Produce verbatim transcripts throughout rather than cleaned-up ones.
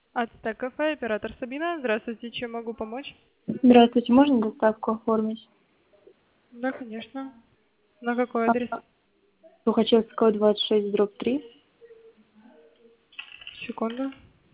Ацтек кафе, оператор Сабина. Здравствуйте, чем могу помочь? Здравствуйте, можно доставку оформить? Да, конечно. На какой А, адрес? Тухачевского, двадцать шесть, дробь три. Секунду.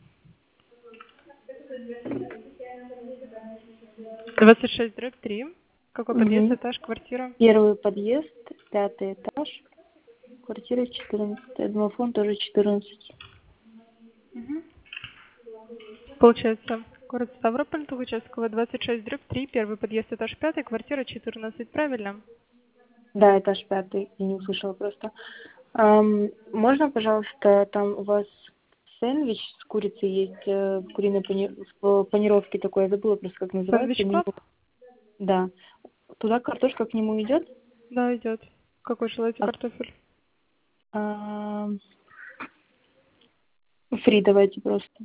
двадцать шесть дробь три. Какой подъезд, Угу. этаж, квартира? Первый подъезд, пятый этаж, квартира четырнадцать. Домофон тоже четырнадцать. Угу. Получается, город Ставрополь, Тухачевского, двадцать шесть дробь три, первый подъезд, этаж пятый, квартира четырнадцать, правильно? Да, этаж пятый, я не услышала просто. Ам, можно, пожалуйста, там у вас сэндвич с курицей есть, э, в куриной пани... в панировке такой, я забыла просто, как называется. Сэндвич Меню. Клаб? Да. Туда картошка к нему идет? Да, идет. Какой желаете А, картофель? ам, фри давайте просто.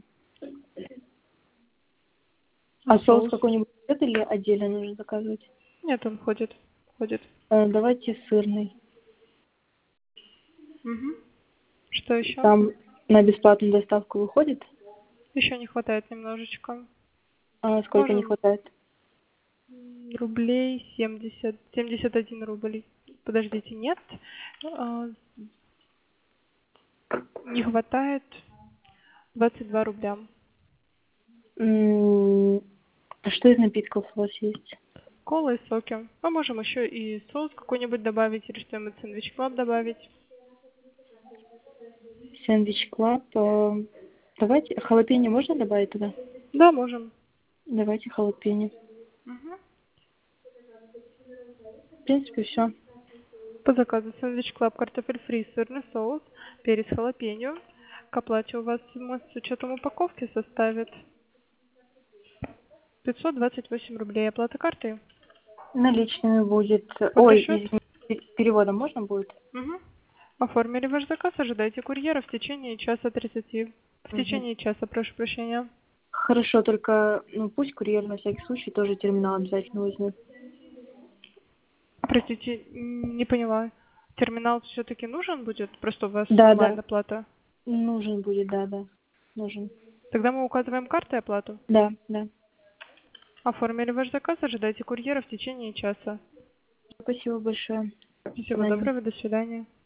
А А соус соус? какой-нибудь идет или отдельно нужно заказывать? Нет, он ходит. Ходит. Э, давайте сырный. Угу. Что еще? Там на бесплатную доставку выходит? Еще не хватает немножечко. А сколько не Можем хватает? м, рублей семьдесят, семьдесят один рубль. Подождите, нет. А, не хватает двадцать два рубля. М, А что из напитков у вас есть? Кола и соки. Мы можем еще и соус какой-нибудь добавить или что-нибудь сэндвич клаб добавить. Сэндвич Клаб. э, Давайте халапеньо можно добавить туда? Да, можем. Давайте халапеньо. Мгм. В принципе, все. По заказу сэндвич клаб, картофель фри, сырный соус, перец халапеньо. К оплате у вас м, с учетом упаковки составит пятьсот двадцать восемь рублей. Оплата картой. Наличными будет. Под Ой, расчет. извините, пе- переводом можно будет? Мгм. Оформили ваш заказ, ожидайте курьера в течение часа тридцати. В Мгм. течение часа, прошу прощения. Хорошо, только ну, пусть курьер на всякий случай тоже терминал обязательно возьмет. Простите, м, не поняла. Терминал все-таки нужен будет? Просто у вас Да, онлайн да. оплата. Нужен будет, да, да. Нужен. Тогда мы указываем картой оплату. Да, да. Оформили ваш заказ, ожидайте курьера в течение часа. Спасибо большое. До Всего свидания. доброго, до свидания.